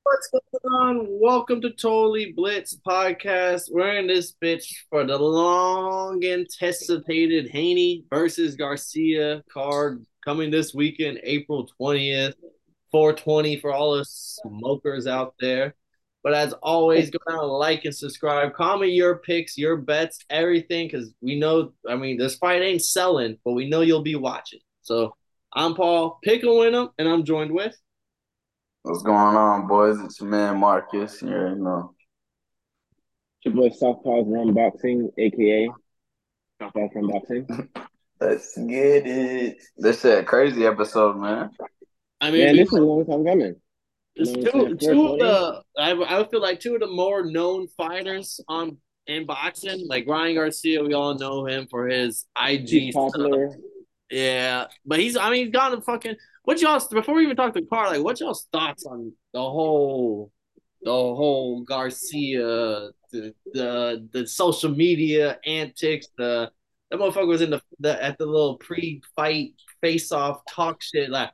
What's going on? Welcome to Totally Blitz podcast. We're in this bitch for the long anticipated Haney versus Garcia card coming this weekend, April 20th, 420 for all the smokers out there. But as always, go down and like and subscribe. Comment your picks, your bets, everything, because we know, this fight ain't selling, but we know you'll be watching. So I'm Paul, pick and win them, and I'm joined with. What's going on, boys? It's your man Marcus here. Your boy Southpaw's Run Boxing, aka Southpaw's Run Boxing. Let's get it. This shit a crazy episode, man. I mean, Man, this is a long time coming. You it's know what I'm saying? two of 420. the I would feel like two of the more known fighters on in boxing, like Ryan Garcia. We all know him for his He's IG stuff. popular. Yeah, but he's got a fucking. What y'all before we even talk to Car, like what y'all's thoughts on the whole Garcia, the social media antics, that motherfucker was in the at the little pre-fight face-off talk shit like.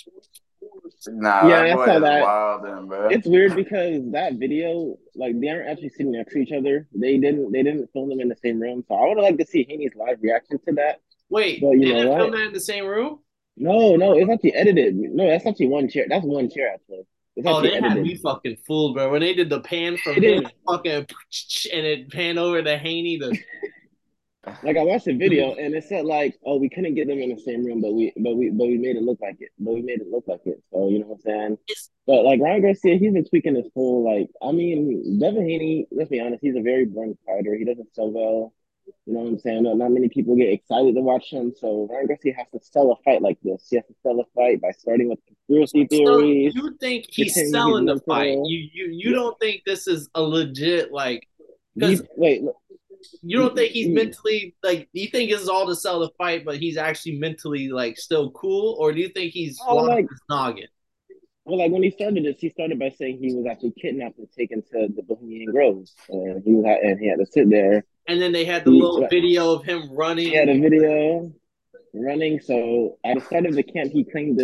Nah, that Yeah, I boy saw is that. wild, bro. It's weird because that video, like they aren't actually sitting next to each other. They didn't film them in the same room. So I would like to see Haney's live reaction to that. Wait, But you they know didn't film what? that in the same room? No, no, it's actually edited. No, that's actually one chair. That's one chair actually. It's Oh, actually they had edited. me fucking fooled, bro. When they did the pan from It him, didn't. fucking, and it panned over to Haney. Like I watched the video and it said like, oh, we couldn't get them in the same room, but we made it look like it. But we made it look like it. So you know what I'm saying? But like Ryan Garcia, he's been tweaking his whole like. I mean, Devin Haney. Let's be honest, he's a very blunt fighter. He doesn't sell well. You know what I'm saying? Not many people get excited to watch him. So Ryan Garcia has to sell a fight like this. He has to sell a fight by starting with conspiracy So theories, you think he's pretending he's selling the fight? mental. You don't think this is a legit like? Because Wait, look, you don't think he's mentally like? Do you think this is all to sell the fight, but he's actually mentally like still cool, or do you think he's oh, lost like his noggin? Well, like when he started this, he started by saying he was actually kidnapped and taken to the Bohemian Grove, and he had to sit there. And then they had the He little video of him he had running. a video running. So at the start of the camp, he claimed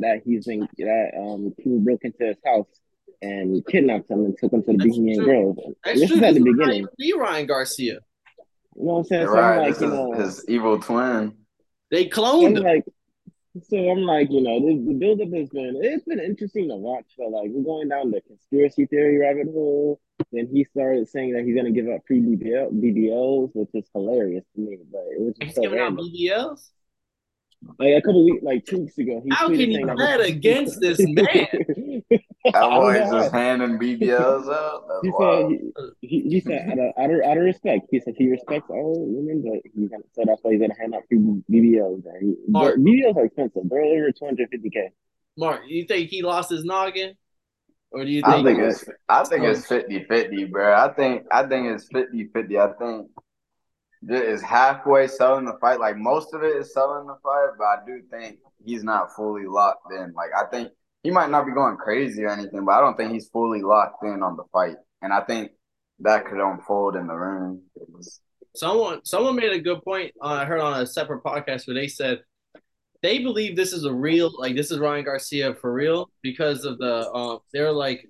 that people broke into his house and kidnapped him and took him to the That's Bohemian true. Grove. That's And this true. is at This the might not even beginning. be Ryan Garcia. You know what I'm saying? You're So I'm right. like, This is his evil twin. They so cloned I'm him. like, the build up it's been interesting to watch. So like we're going down the conspiracy theory rabbit hole. Then he started saying that he's gonna give up free BBLs, which is hilarious to me, but it was just He's so giving out random. BBLs. Like a couple weeks, like 2 weeks ago, he How tweeted can saying you that bet against this man? That I don't boy is know just how. handing BBLs out. That's He said wild. he said out of respect, he said he respects all women, but so that's why he's gonna hand out free BBLs. Mark, BBLs are expensive. They're over 250K. Mark, you think he lost his noggin, or do you I think think No, it's I think so? it's 50-50, bro. I think it's 50-50. I think is halfway selling the fight. Like most of it is selling the fight, but I do think he's not fully locked in. Like I think he might not be going crazy or anything, but I don't think he's fully locked in on the fight. And I think that could unfold in the ring. Someone made a good point. I heard on a separate podcast where they said they believe this is a real, like this is Ryan Garcia for real because of they're like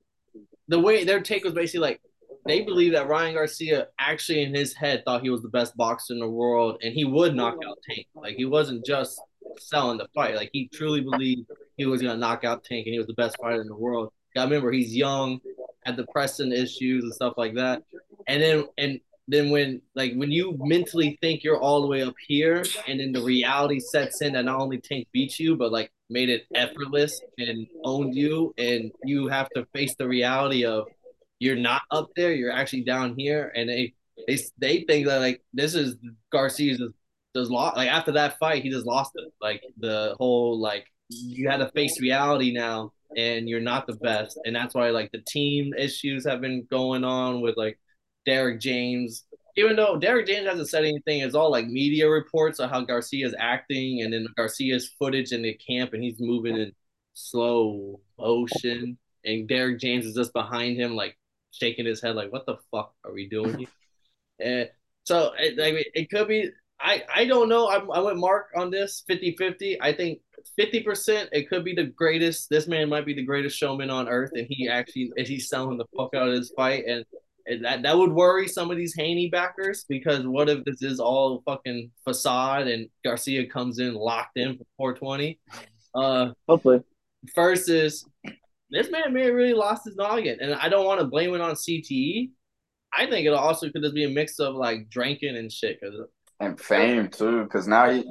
the way their take was basically like they believe that Ryan Garcia actually in his head thought he was the best boxer in the world and he would knock out Tank. Like he wasn't just selling the fight. Like he truly believed he was gonna knock out Tank and he was the best fighter in the world. I remember he's young, had the pressing issues and stuff like that. And then when you mentally think you're all the way up here and then the reality sets in that not only Tank beat you, but like made it effortless and owned you and you have to face the reality of you're not up there, you're actually down here, and they think that like this is Garcia's just lost. Like after that fight, he just lost it. Like the whole like you had to face reality now, and you're not the best, and that's why like the team issues have been going on with like Derek James. Even though Derek James hasn't said anything, it's all like media reports of how Garcia's acting, and then Garcia's footage in the camp, and he's moving in slow motion, and Derek James is just behind him, like shaking his head like, "What the fuck are we doing here?" And I mean, it could be. I don't know. I went Mark on this 50-50. I think 50%, it could be the greatest. This man might be the greatest showman on earth, and he's selling the fuck out of his fight, and that would worry some of these Haney backers because what if this is all fucking facade and Garcia comes in locked in for 420? Hopefully. First is this man may have really lost his noggin, and I don't want to blame it on CTE. I think it'll also could just be a mix of like drinking and shit. And fame too, because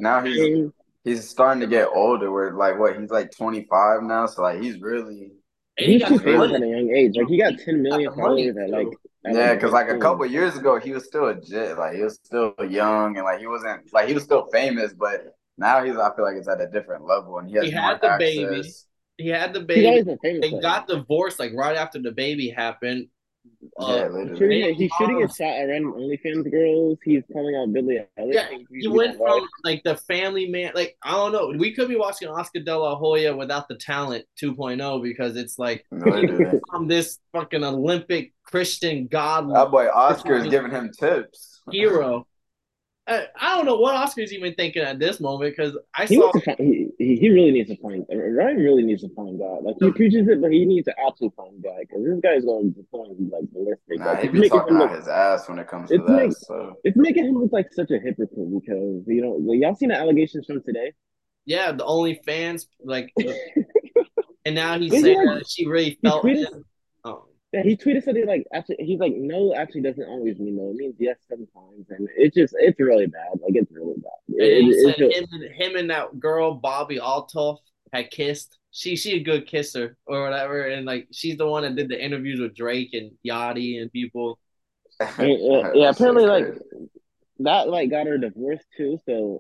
he's starting to get older. Where like what he's like 25 now, so like he's really he's too famous at a young age. Like he got 10 million followers at like yeah, because like a couple years ago he was still a jet, like he was still young and like he wasn't like he was still famous, but now I feel like it's at a different level and he has had the baby. He had the baby. They got divorced like right after the baby happened. Yeah, literally. He's shooting a shot at random OnlyFans girls. He's calling out Billy Elliot. Yeah, he went from like the family man. Like I don't know. We could be watching Oscar De La Hoya without the talent 2.0 because it's like from this fucking Olympic Christian god. That boy Oscar is giving him tips. Hero. I don't know what Oscar's even thinking at this moment because he really needs to find Ryan really needs to find God. Like he preaches it, but he needs to actually find God because this guy's going to find like ballistic. Nah, he be talking out his ass when it comes to that. So it's making him look like such a hypocrite because y'all seen the allegations from today. Yeah, the OnlyFans like, and now he's saying that she really felt it. Yeah, he tweeted something like he's like no actually doesn't always mean no, it means yes sometimes, and it's really bad. Like it's really bad. Him and that girl Bobby Altoff had kissed. She a good kisser or whatever, and like she's the one that did the interviews with Drake and Yachty and people. Yeah, apparently like that like got her divorced too. So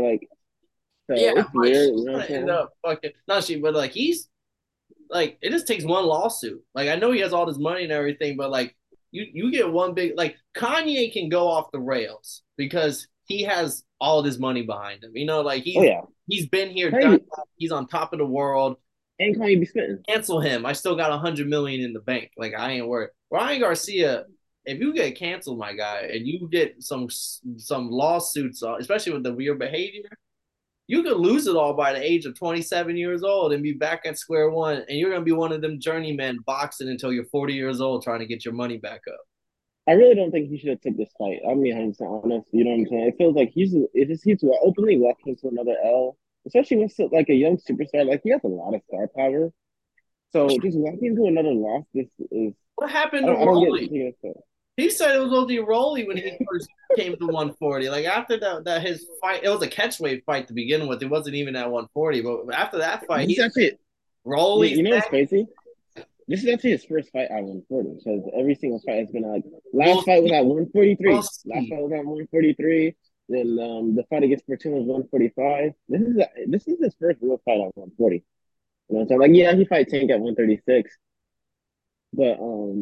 it's weird. You know end up fucking but like he's. Like it just takes one lawsuit. Like I know he has all this money and everything, but like you get one big like Kanye can go off the rails because he has all this money behind him. You know, like he's been here, he's on top of the world. And Kanye be spitting. Cancel him. I still got $100 million in the bank. Like I ain't worried. Ryan Garcia, if you get canceled, my guy, and you get some lawsuits, especially with the weird behavior. You could lose it all by the age of 27 years old and be back at square one, and you're going to be one of them journeymen boxing until you're 40 years old trying to get your money back up. I really don't think he should have took this fight. I'm being 100% honest. You know what I'm saying? It feels like he's openly walking into another L, especially with like a young superstar. Like he has a lot of star power. So just walking into another loss, this is. What happened to Rolly? He said it was only Rolly when he first came to 140. Like after that his fight, it was a catchweight fight to begin with. It wasn't even at 140. But after that fight, Rolly. You know what's crazy? This is actually his first fight at 140. So every single fight has been like last fight was at 143. Last fight was at 143. Then the fight against Fortuna was 145. This is his first real fight at 140. You know what I'm saying? Like yeah, he fight Tank at 136. But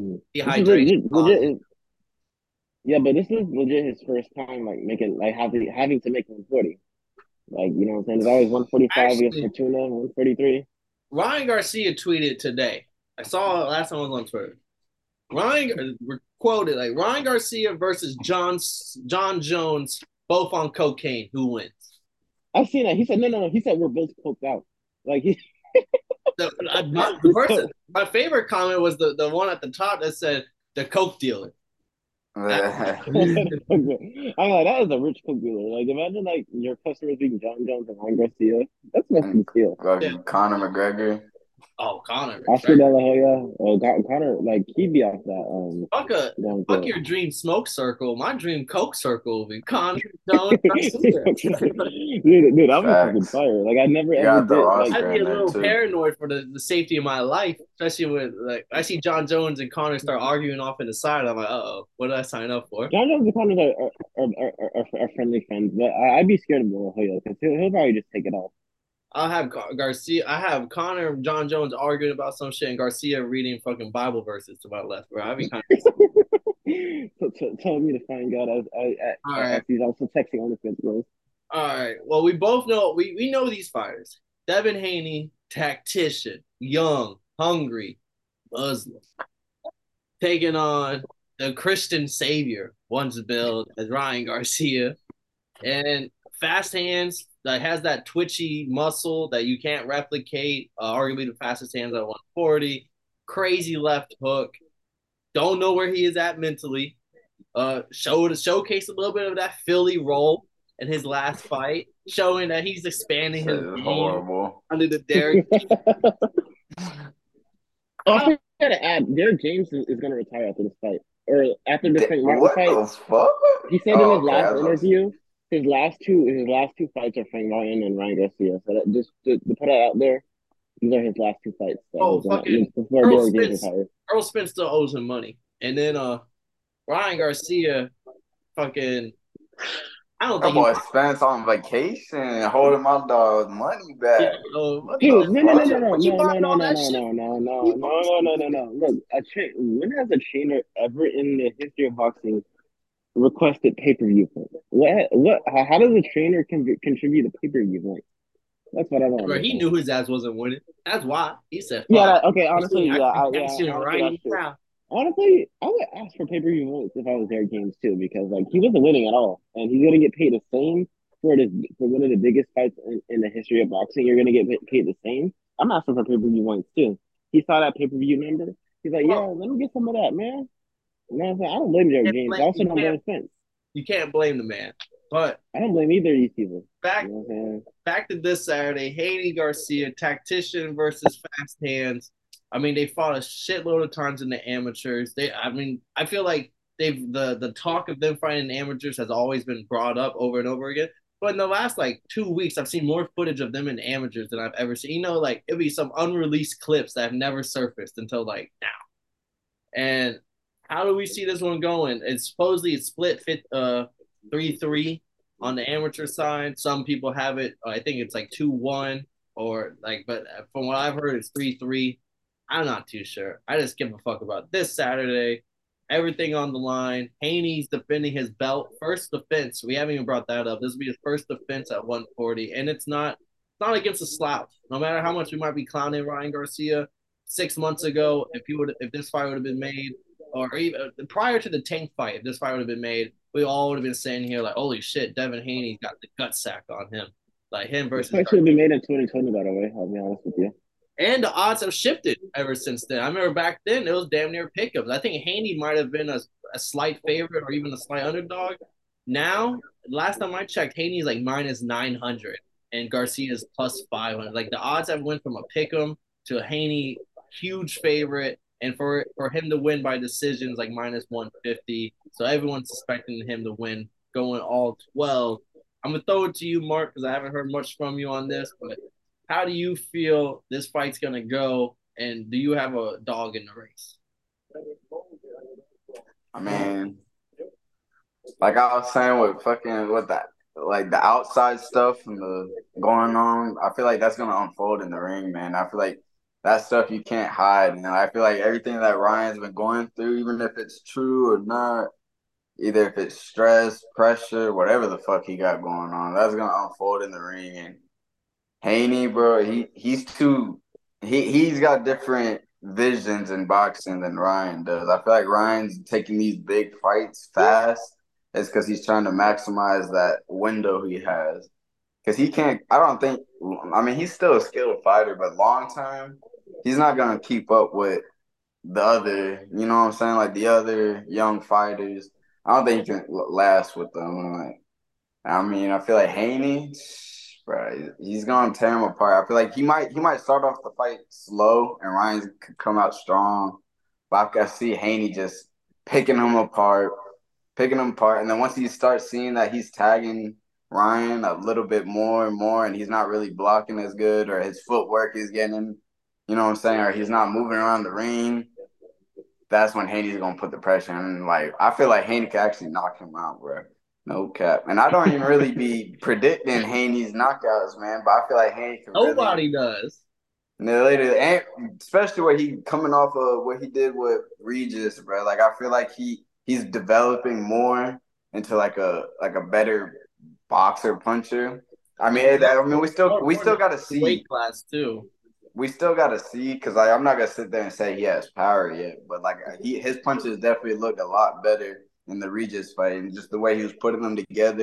legit. Yeah, but this is legit his first time like making like having to make 140. Like, you know what I'm saying? It's always 145 against Fortuna, 143. Ryan Garcia tweeted today. I saw it last time I was on Twitter. Ryan quoted like Ryan Garcia versus John Jones, both on cocaine. Who wins? I've seen that. He said no. He said we're both coked out. Like he my favorite comment was the one at the top that said the coke dealer. I'm like, that is a rich coke dealer. Like, imagine like your customers being John Jones and Ryan Garcia. That's fucking steal. Conor McGregor. Oh, Conor. Oscar De La Hoya. Conor, like he'd be off that. Fuck your dream smoke circle. My dream coke circle would be Conor Jones. dude, I'm fucking fire. Like I never ever did. Like, I'd be a little paranoid for the safety of my life, especially with like I see John Jones and Conor start arguing off in the side. I'm like, what did I sign up for? John Jones and Conor are friendly friends, but I'd be scared of De La Hoya because he'll probably just take it off. I'll have Garcia. I have Conor and John Jones arguing about some shit, and Garcia reading fucking Bible verses to my left. Bro, I'd be kind of telling me to find God as he's also texting on the fence, bro. All right. Well, we both know we know these fighters. Devin Haney, tactician, young, hungry, Muslim, taking on the Christian savior, once billed as Ryan Garcia, and fast hands, that has that twitchy muscle that you can't replicate. Arguably the fastest hands at 140. Crazy left hook. Don't know where he is at mentally. Showcase a little bit of that Philly roll in his last fight, showing that he's expanding his Shit is game horrible. under the Derrick. Also, I gotta add, Derrick James is gonna retire after this fight, or after the Frank Martin What fight. the fuck? He said in Oh, his okay. last interview, his last two fights are Frank Martin and Ryan Garcia. So that, just to put it out there, these are his last two fights that Oh, he's gonna fucking before Earl Derrick James Spence. retires. Earl Spence still owes him money, and then Ryan Garcia, fucking, I don't That think he. boy Spence on vacation holding my dog's money Yeah, back. what What he the Dude, did? no, no, no, fuck? no, no, What you no, no, buying no, all no, that no, shit? no, no, no, You no, no, no, no, no. Look, when has a trainer ever in the history of boxing requested pay-per-view points? How does a trainer contribute to pay-per-view points? That's what I don't Bro, he understand. knew his ass wasn't winning. That's why he said, Yeah, "Fuck, okay, honestly, I yeah, can yeah, cash in honestly, that's right true. now." Honestly, I would ask for pay-per-view points if I was Derrick James too, because like he wasn't winning at all, and he's gonna get paid the same for one of the biggest fights in the history of boxing. You're gonna get paid the same. I'm asking for pay-per-view points too. He saw that pay-per-view number. He's like, yeah, Well, let me get some of that, man. You know what I'm saying? I don't blame Derrick James. I also don't blame Spence. you can't blame the man. But I don't blame either of these people. back You know what I'm saying? back to this Saturday, Haney Garcia, tactician versus fast hands. I mean, they fought a shitload of times in the amateurs. I feel like the talk of them fighting in amateurs has always been brought up over and over again. But in the last like 2 weeks, I've seen more footage of them in amateurs than I've ever seen. You know, like it'd be some unreleased clips that have never surfaced until like now. And how do we see this one going? It's split 3-3 on the amateur side. Some people have it. I think it's like 2-1 or like. But from what I've heard, it's 3-3. I'm not too sure. I just give a fuck about this Saturday. Everything on the line. Haney's defending his belt. First defense. We haven't even brought that up. This will be his first defense at 140, and it's not against a slouch. No matter how much we might be clowning Ryan Garcia 6 months ago, if this fight would have been made, or even prior to the Tank fight, if this fight would have been made, we all would have been saying here like, "Holy shit, Devin Haney's got the gut sack on him." Like him This versus fight should have been made in 2020, by the way. I'll be honest with you. and the odds have shifted ever since then. I remember back then it was damn near pickups. I think Haney might have been a slight favorite or even a slight underdog. Now, last time I checked, Haney's like minus 900 and Garcia's plus 500. Like the odds have went from a pick'em to a Haney huge favorite, and for him to win by decisions like minus 150. So everyone's suspecting him to win going all 12. I'm gonna throw it to you, Mark, because I haven't heard much from you on this, but how do you feel this fight's gonna go? And do you have a dog in the race? I mean, like I was saying with fucking with that, like the outside stuff and the going on, I feel like that's gonna unfold in the ring, man. I feel like that stuff you can't hide. And I feel like everything that Ryan's been going through, even if it's true or not, either if it's stress, pressure, whatever the fuck he got going on, that's gonna unfold in the ring. And Haney, bro, he's got different visions in boxing than Ryan does. I feel like Ryan's taking these big fights fast. It's because he's trying to maximize that window he has. Because he can't. I don't think. I mean, he's still a skilled fighter, but long term, he's not gonna keep up with the other. You know what I'm saying? Like the other young fighters. I don't think he can last with them. Like, I mean, I feel like Haney, bro, he's gonna tear him apart. I feel like he might start off the fight slow and Ryan could come out strong, but I see Haney just picking him apart, and then once he starts seeing that he's tagging Ryan a little bit more and more, and he's not really blocking as good, or his footwork is getting him, you know what I'm saying, or he's not moving around the ring. That's when Haney's gonna put the pressure on. And like I feel like Haney could actually knock him out, bro. No cap. And I don't even really be predicting Haney's knockouts, man. But I feel like Haney can really. Nobody does. Later, and especially what he coming off of what he did with Regis, bro. Like I feel like he's developing more into like a better boxer puncher. I mean, we still got to see. Weight class too. We still got to see because I'm not gonna sit there and say he has power yet, but like his punches definitely looked a lot better in the Regis fight, and just the way he was putting them together,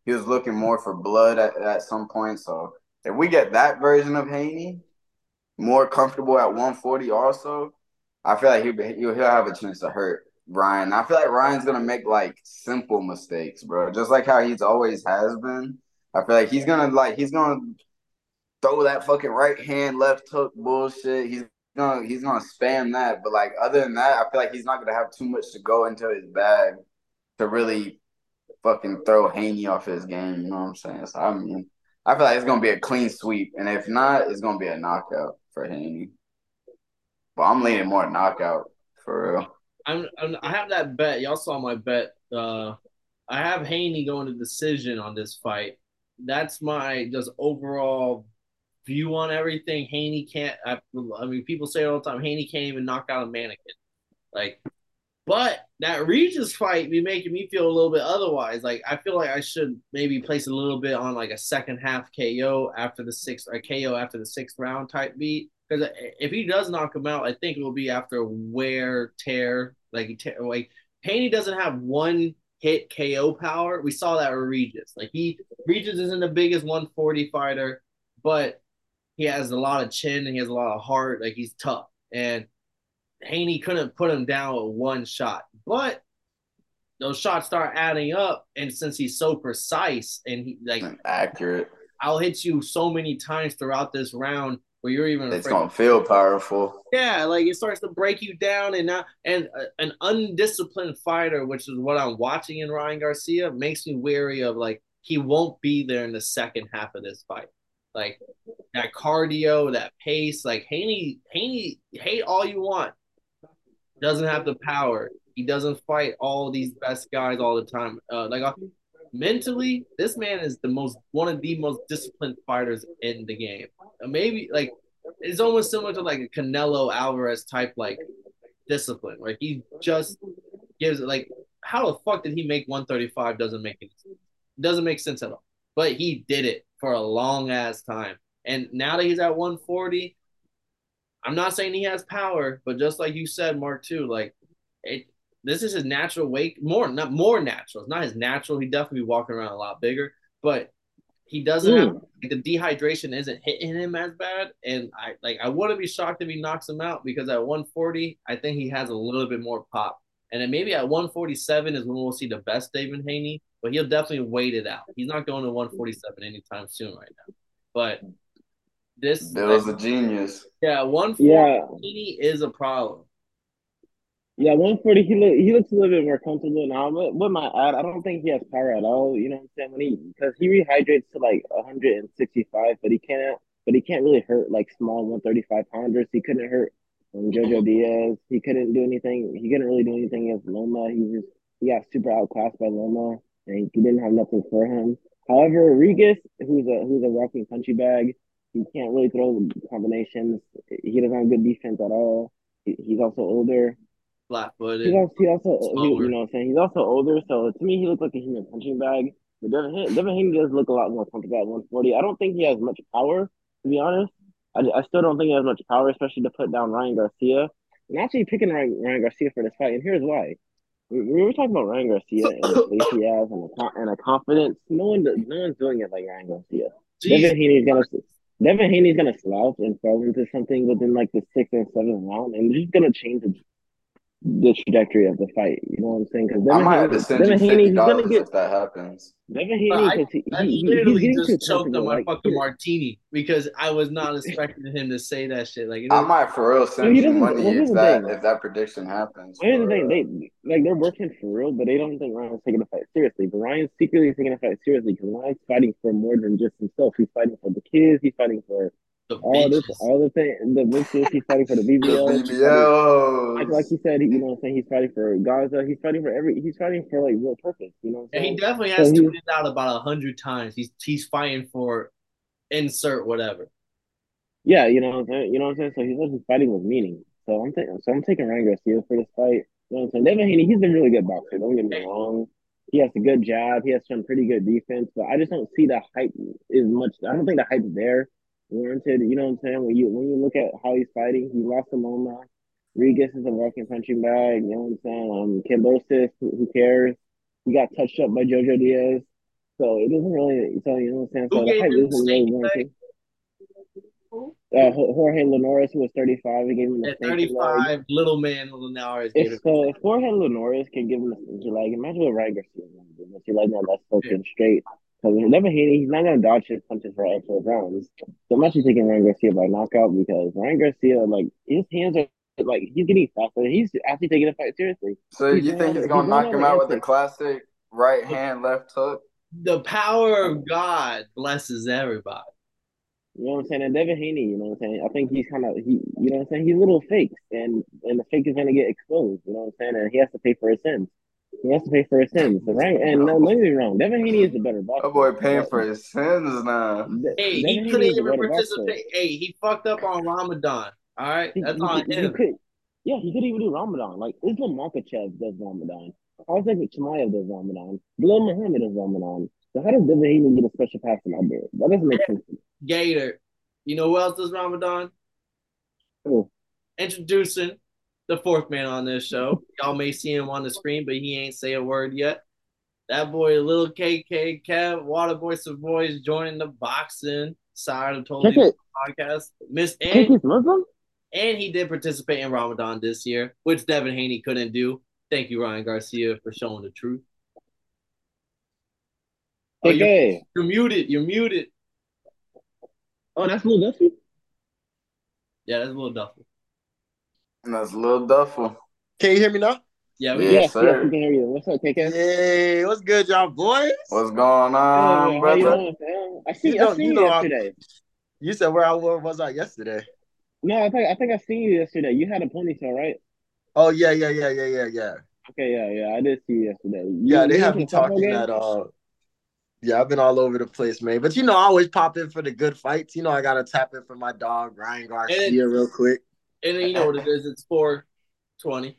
he was looking more for blood at some point. So if we get that version of Haney more comfortable at 140 also, I feel like he'll have a chance to hurt Ryan. I feel like Ryan's gonna make like simple mistakes, bro. Just like how he's always has been. I feel like he's gonna throw that fucking right hand left hook bullshit. He's gonna spam that. But like other than that, I feel like he's not gonna have too much to go into his bag to really fucking throw Haney off his game. You know what I'm saying? So I mean, I feel like it's gonna be a clean sweep, and if not, it's gonna be a knockout for Haney. But I'm leaning more knockout for real. I have that bet. Y'all saw my bet. I have Haney going to decision on this fight. That's my just overall view on everything. Haney can't. I mean, people say it all the time. Haney can't even knock out a mannequin. Like, but that Regis fight be making me feel a little bit otherwise. Like, I feel like I should maybe place a little bit on like a second half KO after the sixth, or KO after the sixth round type beat. Because if he does knock him out, I think it will be after wear tear. Like Haney doesn't have one hit KO power. We saw that with Regis. Regis isn't the biggest 140 fighter, but he has a lot of chin and he has a lot of heart. Like he's tough. And Haney couldn't put him down with one shot. But those shots start adding up. And since he's so precise and he like accurate, I'll hit you so many times throughout this round where you're even it's afraid. gonna feel powerful. Yeah, like it starts to break you down, and an undisciplined fighter, which is what I'm watching in Ryan Garcia, makes me wary of like he won't be there in the second half of this fight. Like that cardio, that pace, like Haney, hate all you want, doesn't have the power. He doesn't fight all these best guys all the time. Mentally, this man is one of the most disciplined fighters in the game. Maybe like it's almost similar to like a Canelo Alvarez type like discipline. Like he just gives it like how the fuck did he make 135 doesn't make sense at all. But he did it for a long ass time. And now that he's at 140, I'm not saying he has power, but just like you said, Mark, too, like it, this is his natural weight, not more natural. It's not his natural. He definitely be walking around a lot bigger, but he doesn't have like, the dehydration isn't hitting him as bad. And I wouldn't be shocked if he knocks him out because at 140, I think he has a little bit more pop. And then maybe at 147 is when we'll see the best David Haney, but he'll definitely wait it out. He's not going to 147 anytime soon right now. But Bill's a genius. Yeah, 140 is a problem. Yeah, 140. He looks a little bit more comfortable now. With my ad, I don't think he has power at all. You know what I'm saying? Because he rehydrates to like 165, but he can't really hurt like small 135 pounders. He couldn't hurt Jojo Diaz. He couldn't do anything. He couldn't really do anything against Loma. He got super outclassed by Loma, and he didn't have nothing for him. However, Regis, who's a walking punchy bag, he can't really throw combinations. He doesn't have good defense at all. He's also older. Flat-footed. He also you know what I'm saying? He's also older, so to me, he looks like a human punching bag. But Devin Haney does look a lot more comfortable at 140. I don't think he has much power, to be honest. I still don't think he has much power, especially to put down Ryan Garcia. I'm actually picking Ryan Garcia for this fight, and here's why. We were talking about Ryan Garcia and the face he has and a confidence. No one's doing it like Ryan Garcia. Devin Haney's gonna slouch and fall into something within like the sixth and seventh round, and they're just gonna change the trajectory of the fight. You know what I'm saying? Because I might have to send you $50 if that happens. Devin Haney, he literally just choked on my fucking martini because I was not expecting him to say that shit. Like I might for real send you money if that prediction happens. Here's the thing: they're working for real, but they don't think Ryan's taking the fight seriously. But Ryan's secretly taking the fight seriously because Ryan's fighting for more than just himself. He's fighting for the kids. He's fighting for all the things, the bitches. He's fighting for the BBL. The BBL. Like he said, you know what I'm saying? He's fighting for Gaza. He's fighting for like real purpose. You know what I'm saying? He definitely has tweeted out about 100 times. He's fighting for insert whatever. Yeah, you know what I'm saying? You know what I'm saying? So he's fighting with meaning. So I'm taking Ryan Garcia for this fight. You know what I'm saying? Devin Haney, he's a really good boxer. Don't get me wrong. He has a good jab. He has some pretty good defense, but I just don't see the hype is much. I don't think the hype's there warranted. You know what I'm saying? When you look at how he's fighting, he lost to Loma. Regis is a walking punching bag. You know what I'm saying? Kambosos, who cares? He got touched up by Jojo Diaz. So it doesn't really. So you know what I'm saying. Who So the gave hype him isn't the really snake leg? warranted. Jorge Linares, who was 35, he gave him the At snake leg. 35, little man Linares gave him the If Jorge Linares can give him the snake leg, imagine what Ryan Garcia is going to do. If he like that left hook snake. in straight. Because Devin Haney, he's not going to dodge his punches for extra rounds. So I'm actually taking Ryan Garcia by knockout because Ryan Garcia, like, his hands are, like, he's getting faster. He's actually taking the fight seriously. So you think he's He's gonna going knock over him out with the antics. classic right hand left hook? The power of God blesses everybody. You know what I'm saying? And Devin Haney, you know what I'm saying? I think he's kind of you know what I'm saying? He's a little fake, and the fake is gonna get exposed. You know what I'm saying? And he has to pay for his sins. He has to pay for his sins. So, right? And no, Oh, don't get me wrong. Devin Haney is the better that boxer, boy paying but for his sins now. Hey, he Devin couldn't Haney is the even better boxer. participate. Hey, he fucked up on Ramadan. All right, that's on He him. could, yeah, he could even do Ramadan. Like Islam Makhachev does Ramadan. Isaac Chimaev does Ramadan. Bilal Muhammad does Ramadan. So how does Devin Haney get a special pass in out there? That doesn't make sense to me. Gator. You know who else does Ramadan? Oh, Introducing the fourth man on this show. Y'all may see him on the screen, but he ain't say a word yet. That boy, little KK Kev, Waterboy Savoy is joining the boxing side of Totally KK, Podcast. Miss KK's Muslim? and he did participate in Ramadan this year, which Devin Haney couldn't do. Thank you, Ryan Garcia, for showing the truth. Oh, KK. you're muted. You're muted. Oh, that's Lil Duffy? Yeah, that's a little duffel. And that's Lil Duffel. Can you hear me now? Yeah, Yes, Yes, we sir. can hear you. What's up, KK? Hey, what's good, y'all boys? What's going Good, on, How you brother? doing, fam? I You seen you know, yesterday. you said where was I yesterday? No, I think I seen you yesterday. You had a ponytail, right? Oh yeah. Okay, yeah, I did see you yesterday. Yeah, they You have into me the football talking game? that yeah, I've been all over the place, man. But you know, I always pop in for the good fights. You know, I gotta tap in for my dog, Ryan Garcia, real quick. and then you know what it is. It's 420.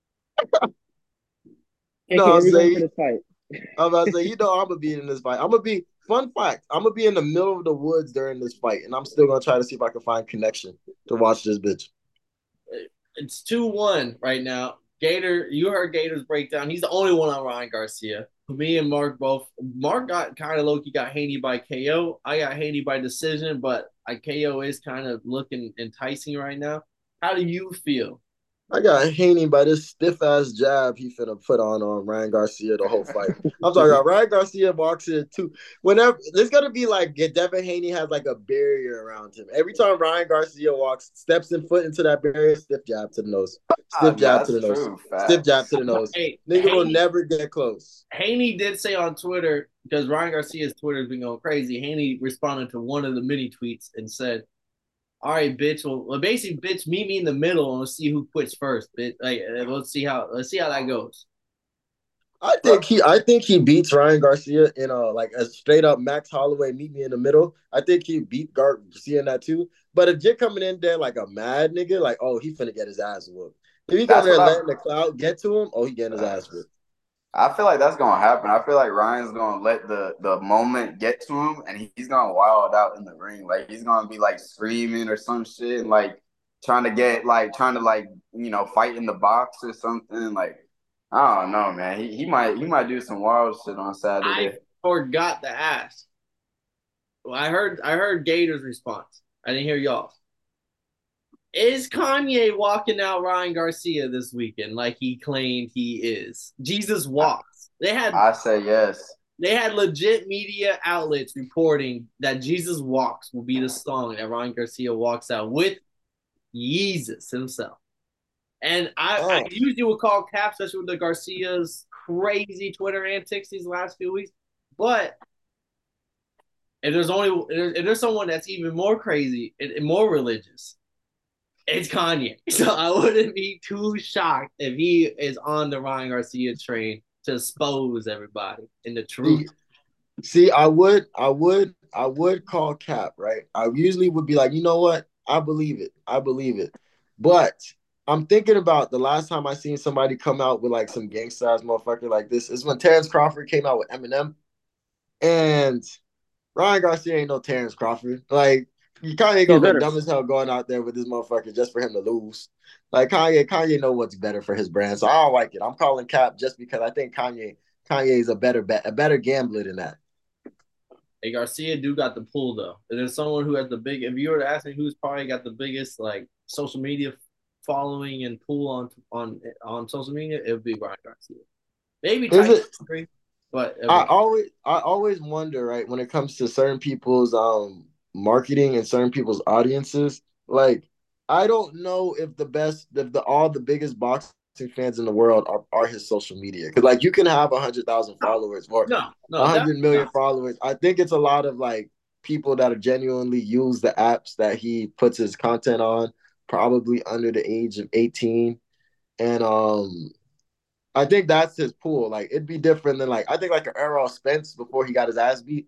KK, No, I'm we going for saying this fight. I'm about to say, you know, I'm gonna be in this fight. I'm gonna be fun fact. I'm gonna be in the middle of the woods during this fight, and I'm still gonna try to see if I can find connection to watch this bitch. It's 2-1 right now. Gator, you heard Gator's breakdown. He's the only one on Ryan Garcia. Me and Mark both. Mark got kind of low. He got Haney by KO. I got Haney by decision, but KO is kind of looking enticing right now. How do you feel? I got Haney by this stiff ass jab he finna put on Ryan Garcia the whole fight. I'm talking about Ryan Garcia walks in too. Whenever there's gonna be like Devin Haney has like a barrier around him. Every time Ryan Garcia steps in foot into that barrier, stiff jab to the nose, stiff jab to That's the nose, true. stiff jab Facts. to the nose. Hey, Nigga will never get close. Haney did say on Twitter, because Ryan Garcia's Twitter's been going crazy. Haney responded to one of the mini tweets and said, "All right, bitch. Well, basically, bitch, meet me in the middle and we'll see who quits first. Bitch, like, let's see how that goes." I think he beats Ryan Garcia in like a straight up Max Holloway meet me in the middle. I think he beat Garcia in that too. But if you're coming in there like a mad nigga, like oh he finna get his ass whooped. If he come That's there what letting the cloud get to him, oh he getting his ass whooped. I feel like that's gonna happen. I feel like Ryan's gonna let the moment get to him, and he's gonna wild out in the ring. Like he's gonna be like screaming or some shit, and like trying to fight in the box or something. Like I don't know, man. He might do some wild shit on Saturday. I forgot to ask. Well, I heard Gator's response. I didn't hear y'all. Is Kanye walking out Ryan Garcia this weekend like he claimed he is? Jesus walks. I say yes. They had legit media outlets reporting that Jesus Walks will be the song that Ryan Garcia walks out with Jesus himself. And I usually would call cap, especially with the Garcia's crazy Twitter antics these last few weeks. But if there's someone that's even more crazy and more religious, it's Kanye. So I wouldn't be too shocked if he is on the Ryan Garcia train to expose everybody in the truth. See, I would call cap, right? I usually would be like, you know what? I believe it. But I'm thinking about the last time I seen somebody come out with like some gangsta ass motherfucker like this is when Terrence Crawford came out with Eminem. And Ryan Garcia ain't no Terrence Crawford. Like, Kanye gonna look dumb as hell going out there with this motherfucker just for him to lose. Like Kanye know what's better for his brand. So I don't like it. I'm calling cap just because I think Kanye is a better gambler than that. Hey, Garcia do got the pull though. And then someone who has the big. If you were to ask me who's probably got the biggest like social media following and pull on social media, it would be Ryan Garcia. Maybe Is Tyson it? Fury, but I always wonder, right, when it comes to certain people's marketing and certain people's audiences, like I don't know if all the biggest boxing fans in the world are his social media. Because like you can have 100,000 followers or no, 100 million followers. I think it's a lot of like people that are genuinely use the apps that he puts his content on, probably under the age of 18. And I think that's his pool. Like it'd be different than like I think like an Errol Spence before he got his ass beat.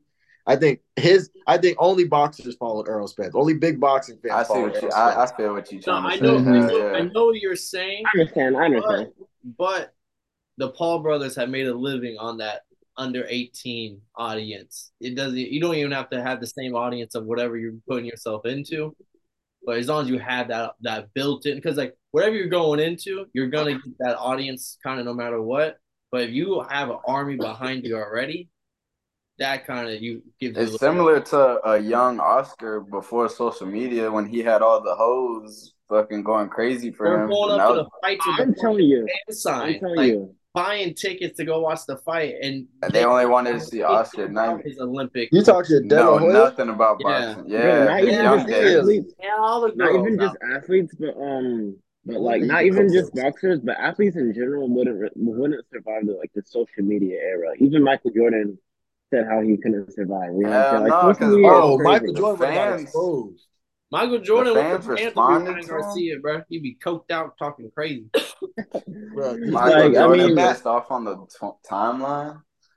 I think only boxers followed Errol Spence. Only big boxing fans followed Errol I Spence. feel what you're no. trying to say. I know what you're saying, I understand. I understand. but the Paul brothers have made a living on that under 18 audience. It doesn't. You don't even have to have the same audience of whatever you're putting yourself into. But as long as you have that built in, because like whatever you're going into, you're gonna get that audience kind of no matter what. But if you have an army behind you already, that kind of you gives you. It's similar to a young Oscar before social media when he had all the hoes fucking going crazy for Or him. pulling And up that to was, the fights with I'm the telling you. fan sign, I'm telling like you. buying tickets to go watch the fight, and they only wanted to see Oscar. his Olympic. You talking De La No, Hoya? nothing about Yeah. boxing. Bro, Yeah, not his even young just days. athletes, And all the not girls even just out there. athletes, but like not even just boxers, but athletes in general wouldn't survive the social media era. Even Michael Jordan said how he couldn't survive. You know what I'm Hell saying? Like no, social because media is Oh, crazy. Michael the Jordan would have got fans, exposed. Michael the Jordan with the fans fans would be responded Ryan to him. Garcia, bro. He'd be coked out talking crazy. Bro, Michael Like I Jordan mean, pissed off on the timeline.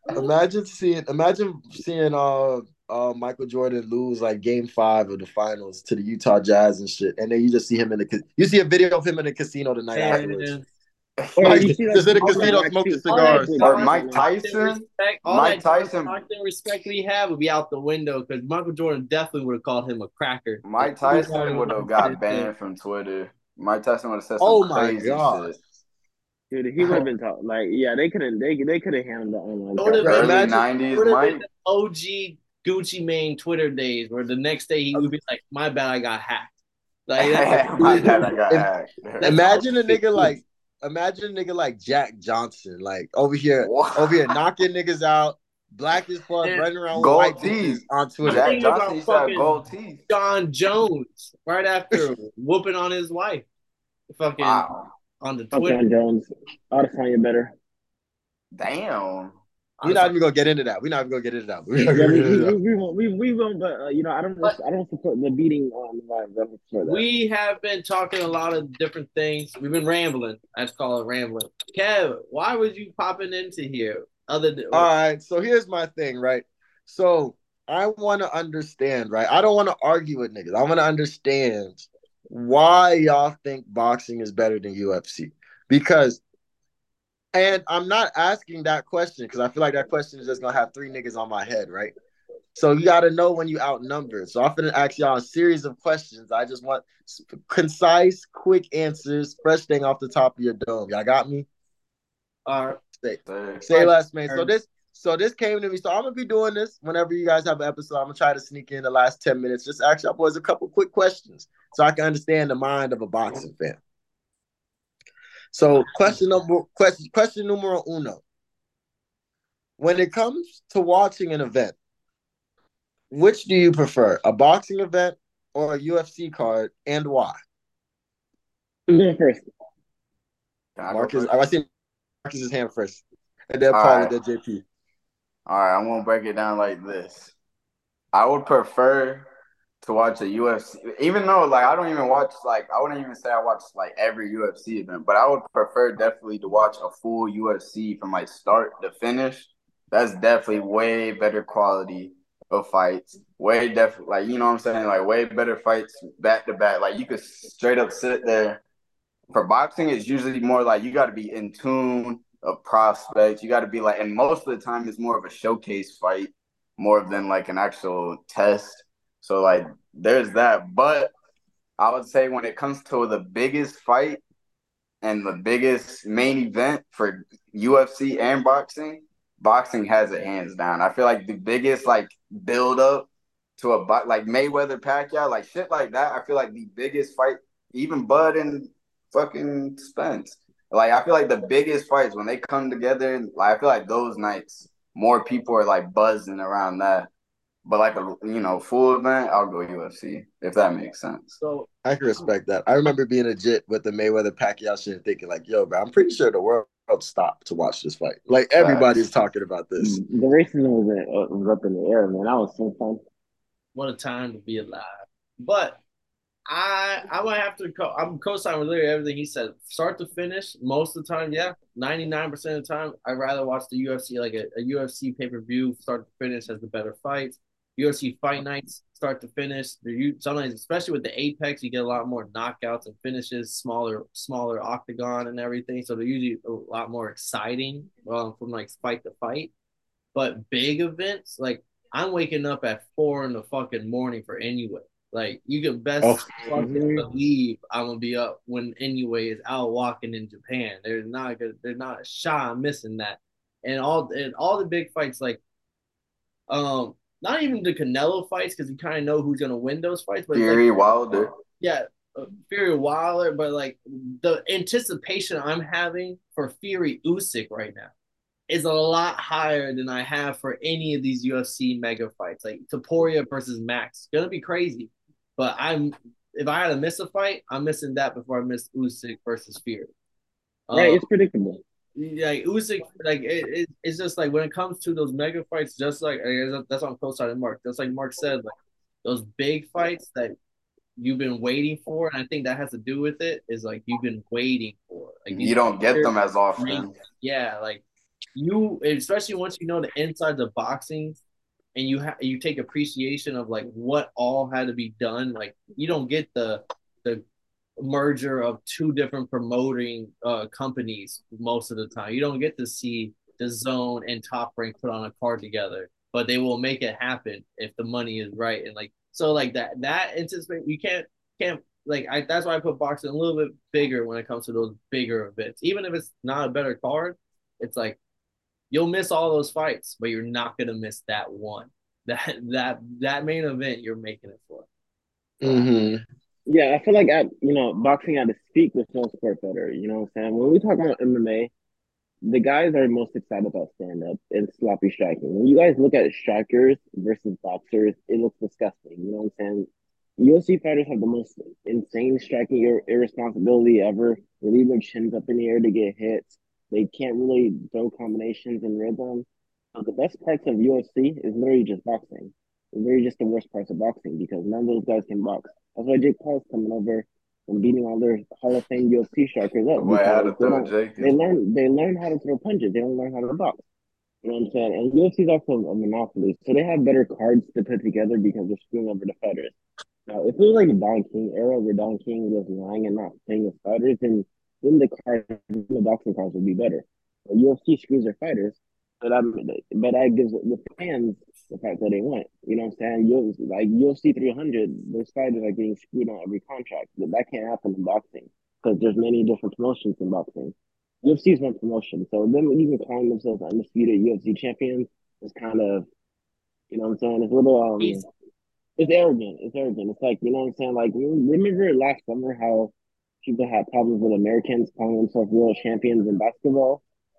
imagine seeing Michael Jordan lose like Game 5 of the finals to the Utah Jazz and shit, and then you just see him you see a video of him in the casino the night afterwards. And or Like you see like just in the all that casino like smoking all that cigars. Or John Mike Stockton Tyson. respect, all Mike that John Tyson. Stockton respect we have would be out the window because Michael Jordan definitely would have called him a cracker. Mike Tyson would have got banned from Twitter. Mike Tyson would have said some Oh my crazy god. shit. dude, he would have been taught like yeah, they could have handled the online It would have crap. been, Early Imagine 90s, would have been Mike. the OG Gucci Mane Twitter days where the next day he would be like, "My bad, I got hacked." Like My bad, I got if, hacked. that's all. imagine a nigga like Jack Johnson, like over here What? knocking niggas out, black as fuck, And running around with Gold white teeth. bitches on I'm Twitter. Jack thinking Johnson about used to have fucking gold teeth. John Jones right after whooping on his wife, fucking Wow. on the Fuck Twitter. John Jones. I'll find you better. Damn. We're not even gonna get into that. We're not even gonna get into that. Yeah, we won't. But I don't support the beating on vibes. I don't support that. We have been talking a lot of different things. We've been rambling. I just call it rambling. Kev, why was you popping into here? All right, so here's my thing, right? So I want to understand, right? I don't want to argue with niggas. I want to understand why y'all think boxing is better than UFC. And I'm not asking that question because I feel like that question is just gonna have three niggas on my head, right? So you got to know when you outnumbered. So I'm gonna ask y'all a series of questions. I just want concise, quick answers, fresh thing off the top of your dome. Y'all got me? All right. Say less, man. So this came to me. So I'm gonna be doing this whenever you guys have an episode. I'm gonna try to sneak in the last 10 minutes. Just ask y'all boys a couple quick questions so I can understand the mind of a boxing fan. So question numero uno. When it comes to watching an event, which do you prefer, a boxing event or a UFC card, and why? I'm going first. Marcus, I see Marcus's hand first, and then All Paul, right. and then JP. All right, I'm gonna break it down like this. I would prefer to watch a UFC, even though like I don't even watch I wouldn't even say I watch like every UFC event, but I would prefer definitely to watch a full UFC from like start to finish. That's definitely way better quality of fights. Way definitely like you know what I'm saying, like way better fights back to back. Like you could straight up sit there. For boxing, it's usually more like you got to be in tune of prospects. You got to be like, and most of the time it's more of a showcase fight more than like an actual test. So like there's that. But I would say when it comes to the biggest fight and the biggest main event for UFC and boxing, boxing has it hands down. I feel like the biggest like build up to a like Mayweather Pacquiao, like shit like that. I feel like the biggest fight, even Bud and fucking Spence. Like I feel like the biggest fights when they come together, like I feel like those nights more people are like buzzing around that. But like a full event, I'll go UFC if that makes sense. So I can respect that. I remember being legit with the Mayweather Pacquiao shit, thinking like, "Yo, bro, I'm pretty sure the world stopped to watch this fight. Like everybody's talking about this." The racism was up in the air, man. That was so fun. what a time to be alive. But I might have to. I'm co-signing with literally everything he said, start to finish. Most of the time, yeah, 99% of the time, I'd rather watch the UFC like a UFC pay-per-view, start to finish, has the better fights. UFC fight nights, start to finish. Sometimes, especially with the Apex, you get a lot more knockouts and finishes, smaller octagon and everything. So they're usually a lot more exciting from like fight to fight. But big events, like I'm waking up at 4 in the fucking morning for anyway. Like you can best fucking believe I'm gonna be up when anyway is out walking in Japan. There's not a shot I'm missing that. And all the big fights, like not even the Canelo fights, because you kind of know who's gonna win those fights, but Fury, Wilder. Yeah, Fury Wilder, but like the anticipation I'm having for Fury Usyk right now is a lot higher than I have for any of these UFC mega fights. Like Topuria versus Max, gonna be crazy. But if I had to miss a fight, I'm missing that before I miss Usyk versus Fury. Right, it's predictable. Like Usyk, like it's just like when it comes to those mega fights, just like that's on co-signing Mark. Just like Mark said, like those big fights that you've been waiting for, and I think that has to do with it. Is like you've been waiting for. Like you don't get them as often. Yeah, like you, especially once you know the insides of boxing, and you take appreciation of like what all had to be done. Like you don't get the merger of two different promoting companies most of the time. You don't get to see the Zone and Top Rank put on a card together, but they will make it happen if the money is right. And like so, like that anticipate you can't like that's why I put boxing a little bit bigger when it comes to those bigger events. Even if it's not a better card, it's like you'll miss all those fights, but you're not gonna miss that one. That main event you're making it for. Mm-hmm. Yeah, I feel like boxing at its peak was no sport better. You know what I'm saying? When we talk about MMA, the guys are most excited about stand up and sloppy striking. When you guys look at strikers versus boxers, it looks disgusting. You know what I'm saying? UFC fighters have the most insane striking irresponsibility ever. They leave their chins up in the air to get hits. They can't really throw combinations and rhythm. So the best parts of UFC is literally just boxing. It's literally just the worst parts of boxing because none of those guys can box. That's why Jake Paul's coming over and beating all their Hall of Fame UFC strikers up because they learn how to throw punches. They don't learn how to box. You know what I'm saying? And UFC is also a monopoly, so they have better cards to put together because they're screwing over the fighters. Now, if it was like the Don King era where Don King was lying and not playing his fighters, then the boxing cards would be better. But UFC screws their fighters, but that gives the fans the fact that they want. You know what I'm saying? UFC 300, those fighters are getting screwed on every contract. But that can't happen in boxing because there's many different promotions in boxing. UFC is one promotion, so them even calling themselves undisputed UFC champions is kind of, you know what I'm saying? It's a little it's arrogant. It's arrogant. It's like, you know what I'm saying? Like, remember last summer how people had problems with Americans calling themselves world champions in basketball?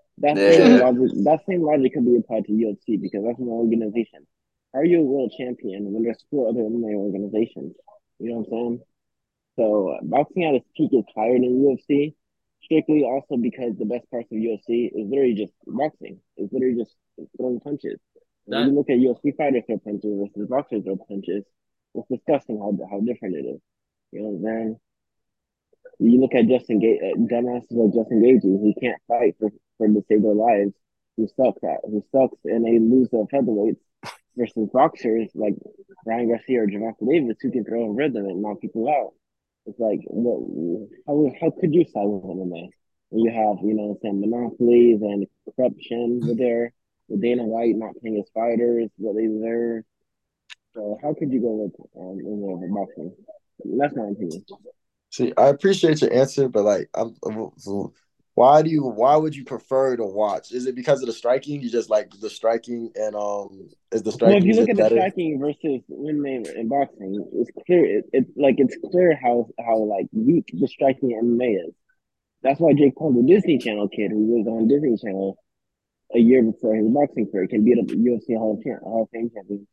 That same logic could be applied to UFC because that's an organization. How are you a world champion when there's four other MMA organizations? You know what I'm saying? So boxing at its peak is higher than UFC, strictly also because the best parts of UFC is literally just boxing. It's literally just throwing punches. When you look at UFC fighters throw punches versus boxers throw punches, it's disgusting how different it is. You know what I'm saying? You look at dumbasses like Justin Gaethje, who can't fight for to save their lives, who sucks, and they lose the featherweights versus boxers like Ryan Garcia or Gervonta Davis, who can throw a rhythm and knock people out. It's like, how could you side with MMA when you have, you know, some monopolies and corruption with Dana White not paying his fighters what they deserve? So how could you go with over boxing? That's my opinion. See, I appreciate your answer, but like Why would you prefer to watch? Is it because of the striking? You just like the striking and is the Well, if striking you look just at the better? striking versus Winman in boxing, it's clear. It's clear how like weak the striking MMA is. That's why Jake Paul, the Disney Channel kid who was on Disney Channel a year before his boxing career, can beat up UFC Hall of Fame champion.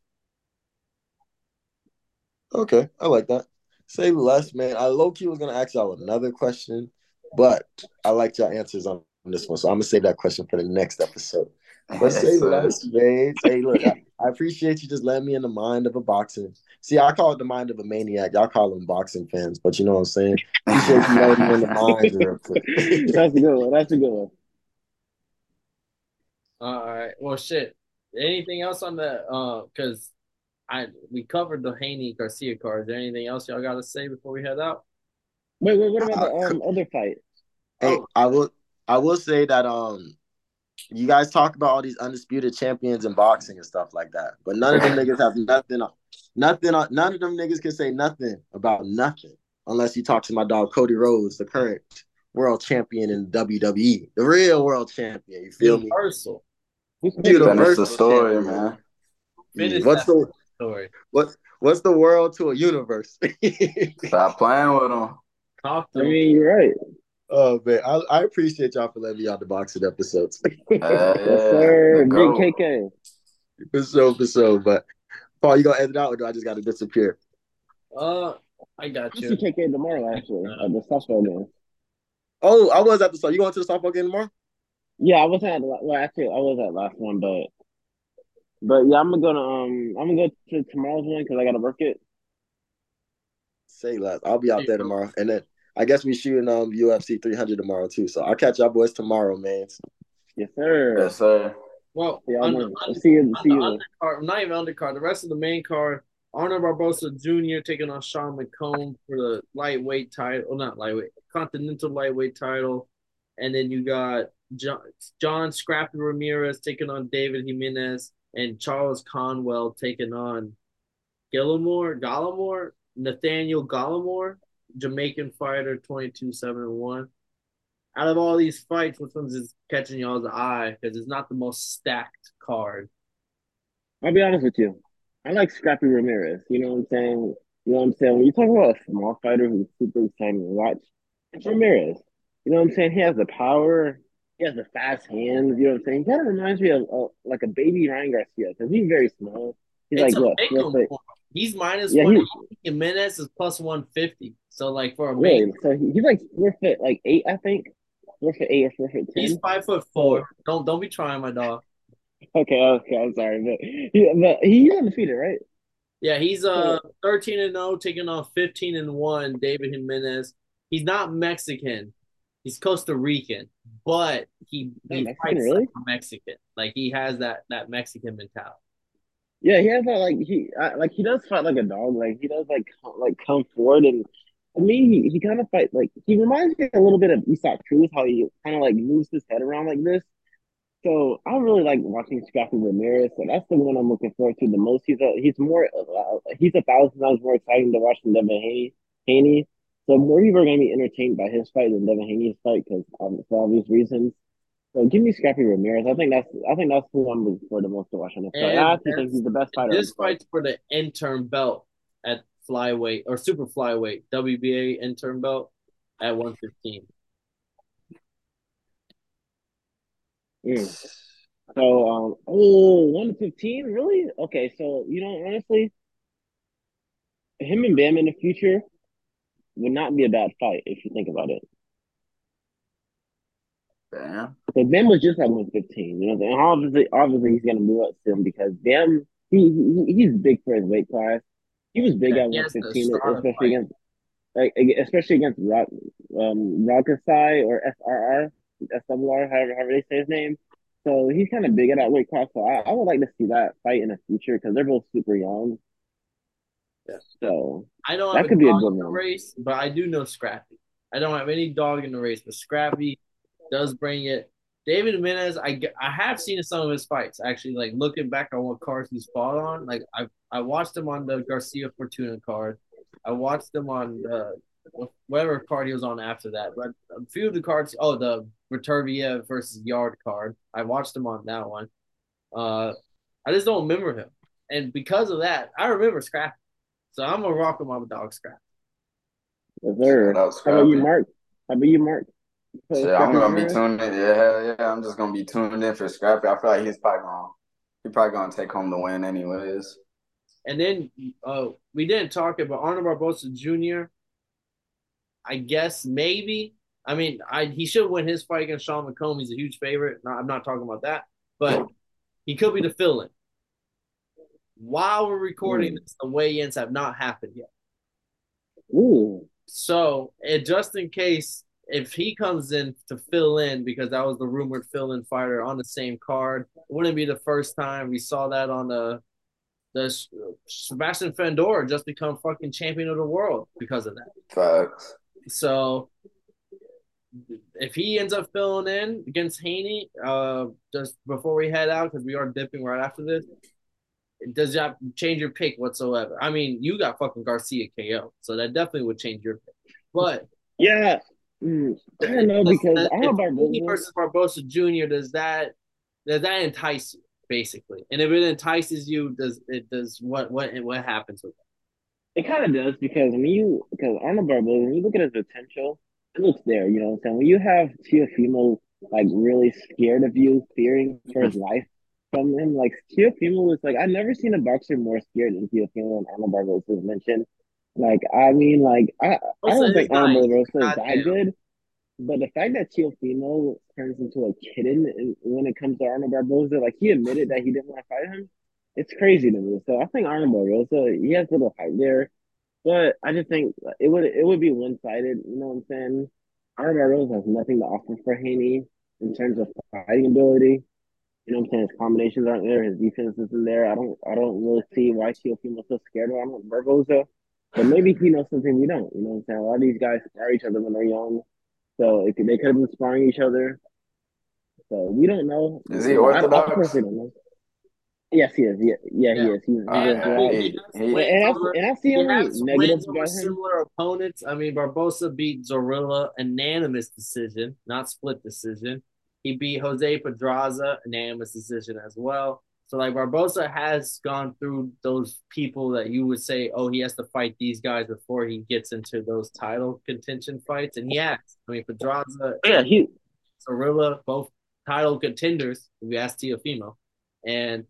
Okay, I like that. Say less, man. I low key was gonna ask y'all another question, but I liked your answers on this one, so I'm gonna save that question for the next episode. But say Yes, sir. less, man. Hey, look, I appreciate you just letting me in the mind of a boxing. See, I call it the mind of a maniac. Y'all call them boxing fans, but you know what I'm saying. Appreciate you letting me in the mind real quick. That's a good one. That's a good one. All right. Well, shit. Anything else on the because we covered the Haney Garcia card. Is there anything else y'all got to say before we head out? Wait, what about Uh, the other fight? hey, Oh, I will say that you guys talk about all these undisputed champions in boxing and stuff like that, but none of them niggas have nothing. None of them niggas can say nothing about nothing unless you talk to my dog Cody Rhodes, the current world champion in WWE, the real world champion. You feel me? Universal. Who's Cody Rhodes? Finish the Universal story, champion. man. Yeah. Finish What's that the story. what's the world to a universe? Stop playing with him. Talk I to him. mean, you're right. Oh man, I appreciate y'all for letting me on the boxing episodes. Yes, Yeah, sir. the Big GOAT. KK. For sure. But Paul, you gonna edit out or do I just gotta disappear? I got I see you. KK tomorrow actually at the softball game. Oh, I was at the you going to the softball game tomorrow? Yeah, I wasn't at well actually I was at last one, but yeah, I'm gonna go to tomorrow's one because I gotta work it. Say less. I'll be out there tomorrow. And then I guess we shooting UFC 300 tomorrow too. So I'll catch y'all boys tomorrow, man. Yes, sir. Yes, sir. Well, Yeah, on, I'll see you. on See the you. undercard, not even undercard, the rest of the main card, Arnold Barbosa Jr. taking on Sean McComb for the lightweight title, well, not lightweight, continental lightweight title. And then you got John Scrappy Ramirez taking on David Jimenez and Charles Conwell taking on Nathaniel Gallimore, Jamaican fighter, 22-7-1. Out of all these fights, which one's is catching y'all's eye? Because it's not the most stacked card. I'll be honest with you. I like Scrappy Ramirez. You know what I'm saying? You know what I'm saying? When you talk about a small fighter who's super exciting to watch, it's Ramirez. You know what I'm saying? He has the power. He has the fast hands. You know what I'm saying? He kind of reminds me of like a baby Ryan Garcia because he's very small. He's It's like a what, pick 'em. 4 foot? He's minus Yeah, 180. Jimenez is plus 150. So, like, for a main, really. So he's like 4 foot, like 8, I think. 4 foot 8 or 4 foot 10. he's 5'4". So Don't be trying, my dog. okay, I'm sorry, but he's undefeated, right? Yeah, he's So 13-0, taking on 15-1, David Jimenez. He's not Mexican. He's Costa Rican, but not he Mexican, fights like really? a Mexican. Like he has that Mexican mentality. Yeah, he has that like he does fight like a dog. Like he does like come forward and to me he kind of fight like he reminds me a little bit of Isak Cruz how he kind of like moves his head around like this. So I really like watching Scrappy Ramirez. So that's the one I'm looking forward to the most. He's 1,000 times more exciting to watch than Devin Haney. So more people are gonna be entertained by his fight than Devin Haney's fight because for obvious reasons. So give me Scrappy Ramirez. I think that's who I'm looking for the most to watch on this fight. I And actually think he's the best fighter on this the card. fight's for the interim belt at flyweight or super flyweight, WBA interim belt at 115. Mm. So 115, really? Okay, so honestly, him and Bam in the future would not be a bad fight if you think about it. Damn. So Bam was just at 115, and obviously he's gonna move up soon because Bam he's big for his weight class. He was big Yeah, at he has to 115, start a especially fight. against Rakasai or SRR, SWR, however they say his name. So he's kind of big at that weight class. So I would like to see that fight in the future because they're both super young. Yeah. So I don't have that a could be a dog good in the one. race, but I do know Scrappy. I don't have any dog in the race, but Scrappy does bring it. David Jimenez, I have seen some of his fights actually. Like looking back on what cards he's fought on, like I watched him on the Garcia Fortuna card. I watched him on whatever card he was on after that. But a few of the cards, oh, the Returvia versus Yard card. I watched him on that one. I just don't remember him, and because of that, I remember Scrappy. So I'm gonna rock with my dog Scrappy. Yes, Shout sir. out How about you, Scrappy. Mark? How about you, Mark? Put Shit, I'm Scrappy gonna on be there? tuned in. Yeah, hell yeah. I'm just gonna be tuned in for Scrappy. I feel like he probably gonna take home the win anyways. And then we didn't talk about Arnold Barbosa Jr. I guess maybe. I mean, he should win his fight against Sean McComb. He's a huge favorite. No, I'm not talking about that, but he could be the fill-in. While we're recording this, the weigh-ins have not happened yet. Ooh. So, just in case, if he comes in to fill in, because that was the rumored fill-in fighter on the same card, it wouldn't be the first time we saw that on the Sebastian Fendor just become fucking champion of the world because of that. Facts. So if he ends up filling in against Haney, just before we head out, because we are dipping right after this, does that change your pick whatsoever? I mean, you got fucking Garcia KO, so that definitely would change your pick. But yeah, I don't know because I if don't know Haney versus Barbosa Jr. does that entice you basically? And if it entices you, does what happens with it? It kind of does because Arnold Barboza, when you look at his potential, it looks there. You know what I'm saying? When you have Teofimo like really scared of you, fearing for his life from him, like Teofimo was like I've never seen a boxer more scared than Teofimo and Arnold Barboza is mentioned. Like I mean, like I Also, don't it's think Arnold nice. Barboza is that good, but the fact that Teofimo turns into a kitten when it comes to Arnold Barboza, like he admitted that he didn't want to fight him, it's crazy to me. So I think Arnold Barboza, he has a little hype there. But I just think it would be one sided. You know what I'm saying? Arnold Barboza has nothing to offer for Haney in terms of fighting ability. You know what I'm saying? His combinations aren't there. His defense isn't there. I don't really see why Teofimo's so scared of Arnold Barboza. But maybe he knows something we don't. You know what I'm saying? A lot of these guys spar each other when they're young, so they could have been sparring each other. So we don't know. Is he I orthodox? personally don't know. Yes, he is. Yeah, he Yeah. is. He's And orthodox. And that's the he only has negative wins over about him. similar opponents. I mean, Barbosa beat Zorilla unanimous decision, not split decision. He beat Jose Pedraza unanimous decision as well. So like Barbosa has gone through those people that you would say, oh, he has to fight these guys before he gets into those title contention fights, and he has. I mean, Pedraza Yeah, and Zorilla, both title contenders. If you ask Teofimo, and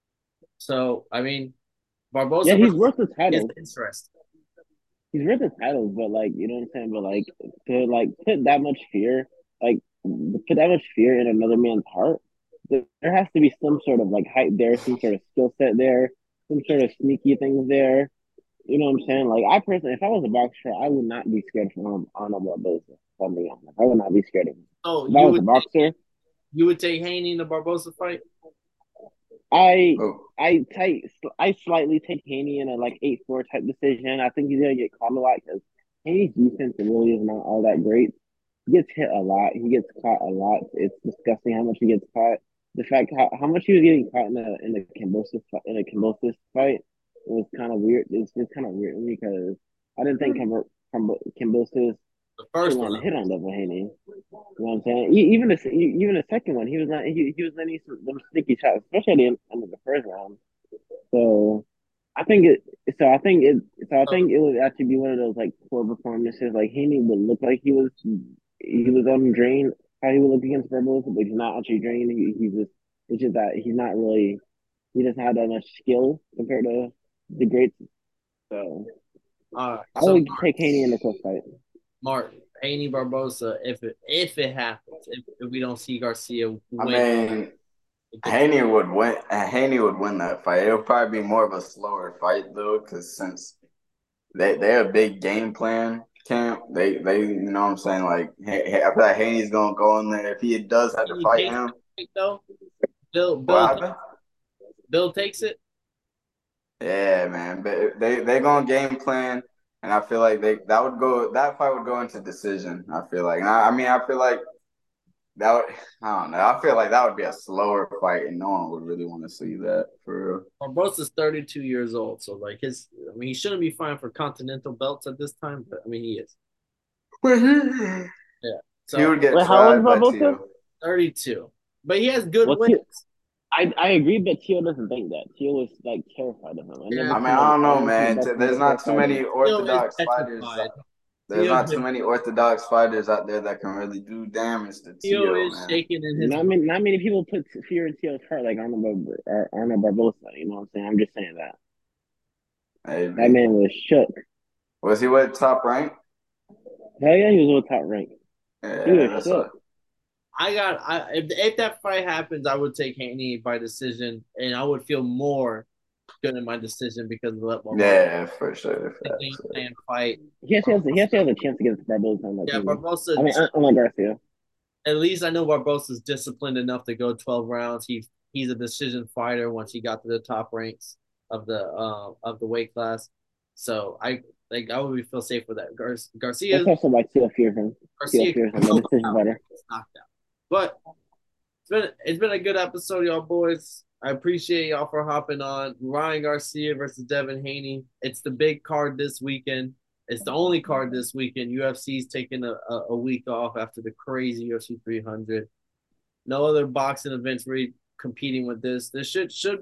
so I mean, yeah, Barbosa he's versus worth the is title. interesting. He's worth the titles, but like you know what I'm saying. But like to like put that much fear, like put that much fear in another man's heart, there has to be some sort of like hype there, some sort of skill set there, some sort of sneaky things there. You know what I'm saying? Like I personally, if I was a boxer, I would not be scared of Arnold Barboza. If I'm being honest, I would not be scared of him. So If I was a boxer, you would take Haney in the Barbosa fight? I Oh, I slightly take Haney in a like 8-4 type decision. I think he's gonna get caught a lot because Haney's defense really is not all that great. He gets hit a lot. He gets caught a lot. It's disgusting how much he gets caught. The fact how much he was getting caught in a Kambosos fight was kind of weird. It's kind of weird to me because I didn't think Kambosos The should first land a one. hit on Devin Haney. You know what I'm saying? Even the second one, he was letting some sneaky shots, especially at the end of the first round. So I think it. So I think it would actually be one of those like poor performances. Like Haney would look like he was on drain. How he would look against Barbosa, but he's not actually drained. He's just it's just that he's not really. He doesn't have that much skill compared to the greats. So I So would take Haney in the close fight. Mark Haney Barbosa, if it happens, if we don't see Garcia I win, mean, Haney would win. Haney would win that fight. It'll probably be more of a slower fight though, because since they're a big game plan camp, they you know what I'm saying. Like, I feel like Haney's gonna go in there if he does have to Haney fight takes him. it though. Bill What Bill happened? Bill takes it. Yeah, man. But they gonna game plan, and I feel like that fight would go into decision. I feel like. And I mean, I feel like that would, I don't know. I feel like that would be a slower fight, and no one would really want to see that for real. Barbosa's 32 years old, so like he shouldn't be fighting for continental belts at this time, but I mean, he is. Yeah. So he would get Wait, how old is tried by Barbosa? Tio. 32, but he has good What's wins. I agree, but Tio doesn't think that. Tio was like terrified of him. Yeah. I mean, I don't know, man. There's not too many orthodox fighters. There's not too many orthodox fighters out there that can really do damage to Tio Tio, is man. shaking in his. Not many people put fear in Tio's heart like Arnold Barbosa. You know what I'm saying? I'm just saying that. Maybe. That man was shook. Was he with Top Rank? Hell yeah, he was with Top Rank. Yeah, He was that's shook. If that fight happens, I would take Haney by decision, and I would feel more good in my decision because of that. Yeah, for sure. Fight. He actually has a chance against Barbosa. Yeah, Barbosa. I mean, unlike Garcia. At least I know Barbosa's disciplined enough to go 12 rounds. He's a decision fighter once he got to the top ranks of the weight class. So I would feel safe with that. Garcia. That's also why Tio fears him. Garcia fears him. A decision fighter. Knocked out. But it's been a good episode, y'all boys. I appreciate y'all for hopping on. Ryan Garcia versus Devin Haney. It's the big card this weekend. It's the only card this weekend. UFC's taking a week off after the crazy UFC 300. No other boxing events really competing with this. This it should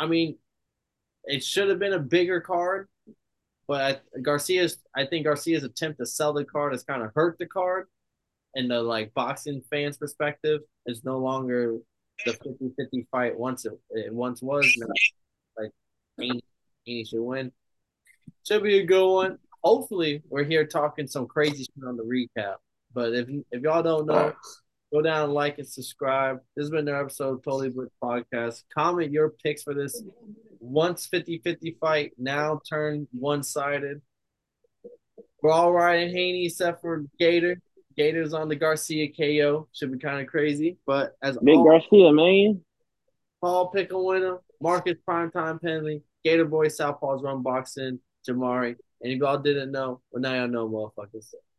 have been a bigger card, but I think Garcia's attempt to sell the card has kind of hurt the card. In the like boxing fans' perspective, it's no longer the 50-50 fight it once was. Like Haney should win. Should be a good one. Hopefully, we're here talking some crazy shit on the recap. But if y'all don't know, go down and like and subscribe. This has been another episode of Totally Blitz Podcast. Comment your picks for this once 50-50 fight, now turned one-sided. We're all riding Haney except for Gator. Gator's on the Garcia KO. Should be kind of crazy. But as Big Garcia, man. Paul pick a winner. Marcus Primetime Penley. Gator Boy Southpaws Run Boxing. Jamari. And if y'all didn't know, well, now y'all know, motherfuckers.